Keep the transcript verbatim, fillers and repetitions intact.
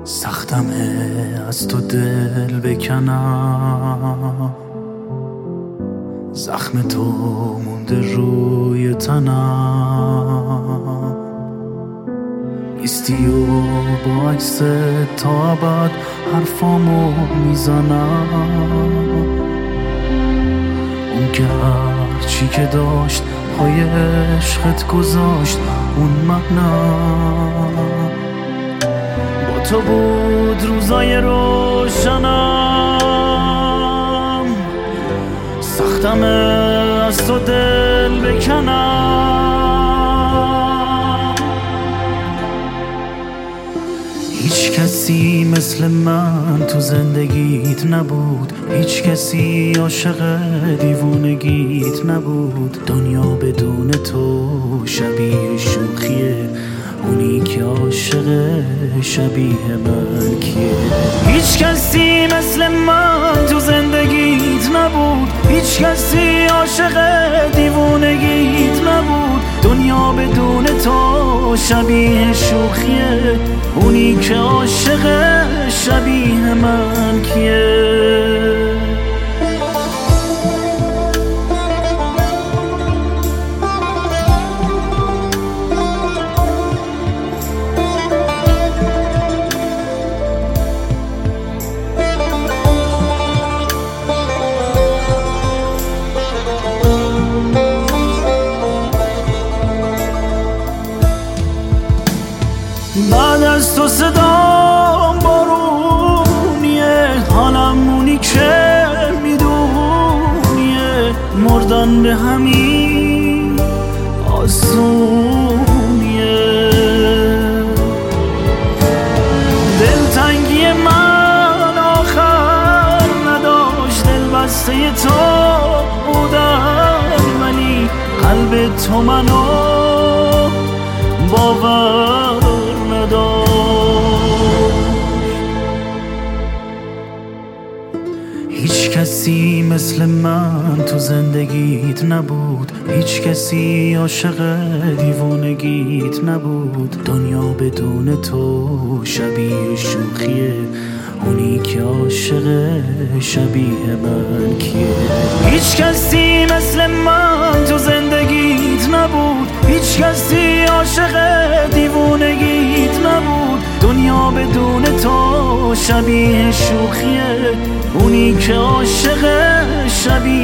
سختمه از تو دل بکنم، زخم تو مونده روی تنم. نیستی و با عکس تا ابد حرفامو میزنم. اون که هرچی که داشت پای عشقت گذاشت اون من با تو بود روزای روشنم. سختمه از تو دل بکنم. هیچ کسی مثل من تو زندگیت نبود، هیچ کسی عاشق دیوونگیت نبود. دنیا بدون تو شبیه شوخیه، اونی که عاشق شبیه من کیه؟ هیچ کسی مثل من تو زندگیت نبود، هیچ کسی عاشق دیوونگیت نبود. دنیا بدون تو شبیه شوخیه، اونی که عاشق شبیه من کیه؟ بعد از تو صدام بارونیه، حالم اونی که میدونیه. مردن به همین آسونیه. دلتنگی من آخر نداشت، دل بسته تو بودم ولی قلب تو منو باور هیچ کسی مثل من تو زندگیت نبود، هیچ کسی عاشق دیوونگیت نبود. دنیا بدون تو شبیه شوخیه، اونی که عاشق شبیه من کیه؟ هیچ کسی مثل من تو زندگیت نبود، هیچ کسی عاشق دیوونگیت نبود. دنیا بدون تو شبیه شوخیه، اونی که عاشق شبیه